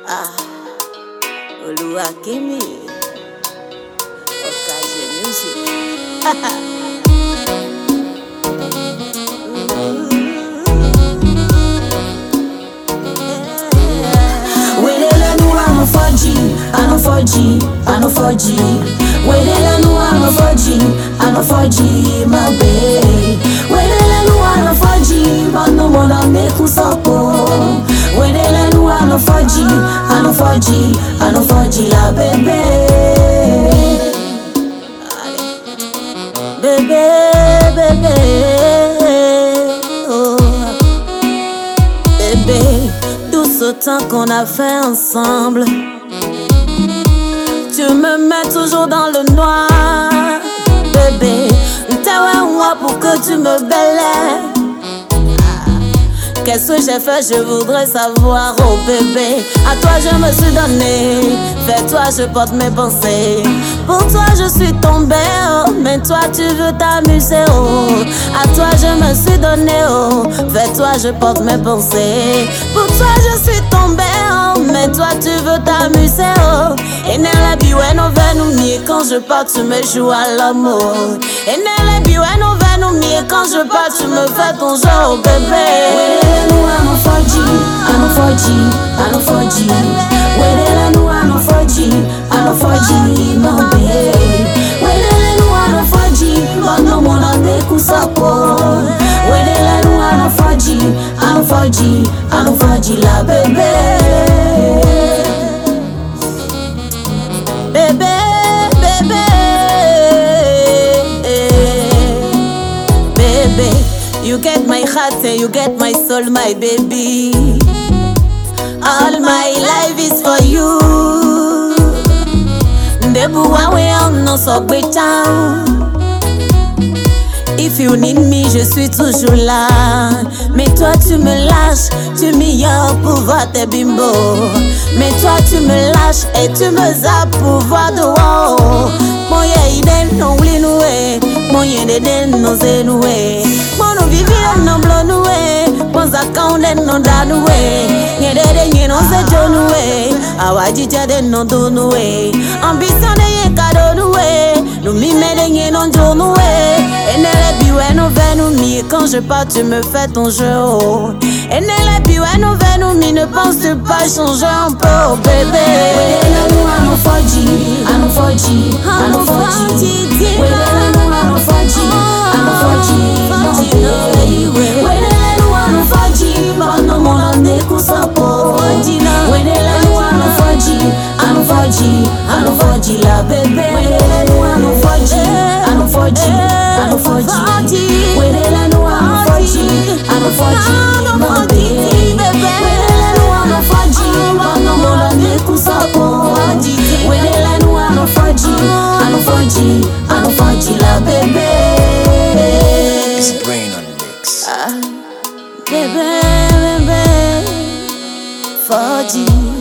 Ah, Oluwakemi, Okaje Music. I no 4G, I no 4G. Wedela no I no 4G, I no 4G, my babe. Wedela no I no 4G, but no more than make us up. Wedela no I no 4G, I no 4G, I no 4G, la baby. Baby, oh, bébé, tout ce temps qu'on a fait ensemble. Tu me mets toujours dans le noir, bébé. T'es moi pour que tu me bêles. Qu'est-ce que j'ai fait, je voudrais savoir, oh bébé. À toi je me suis donné, vers toi je porte mes pensées. Pour toi je suis tombée, oh, mais toi tu veux t'amuser, oh. À toi je me suis donné, oh, vers toi je porte mes pensées. Pour toi je suis tombée, oh, mais toi tu veux t'amuser, oh. Et nelle biwe no venou mieux quand je pars tu me joues à l'amour. Et nelle biwe no venou mieux quand je pars tu me fais ton jeu, oh bébé. I no 4G, I no 4G, I no 4G. Wedela no I no 4G, I no 4G, my babe. Wedela no I no 4G, but no more than make us up. Wedela no I no 4G, I no 4G, I no 4G, la baby. Baby, you get my heart and you get my soul, my baby. All my life is for you. If you need me, je suis toujours là. Mais toi tu me lâches, tu m'ignores pour voir tes bimbos. Mais toi tu me lâches et tu me zappes pour voir de haut. Mon yéden non noué, mon yéden non zénoué. Mon vivien non blonoué, mon zakaunen non danoué. Yéden non zéjonoué, awajija den non donoué. Ambition de cadeau noué, nous mimeden non jonoué. Et nelle biwe no venou mi, quand je pars tu me fais ton jeu, oh. Et nelle biwe no venou mi, ne penses pas changer un peu, oh bébé. Wedela no I no 4G, I no 4G, I no 4G. Wedela no I no 4G, I no 4G, my baby. Wedela no I no 4G, but no more than make us up. Wedela no I no 4G, I no 4G, I no 4G, la baby. Wedela no I no 4G, I no 4G, I no 4G. Wedela no I no 4G, I no 4G, my baby. Wedela no I no 4G, but no more than make us up. Wedela no I no 4G, I no 4G, I no 4G, la baby. It's brain on mix. Baby, 4G.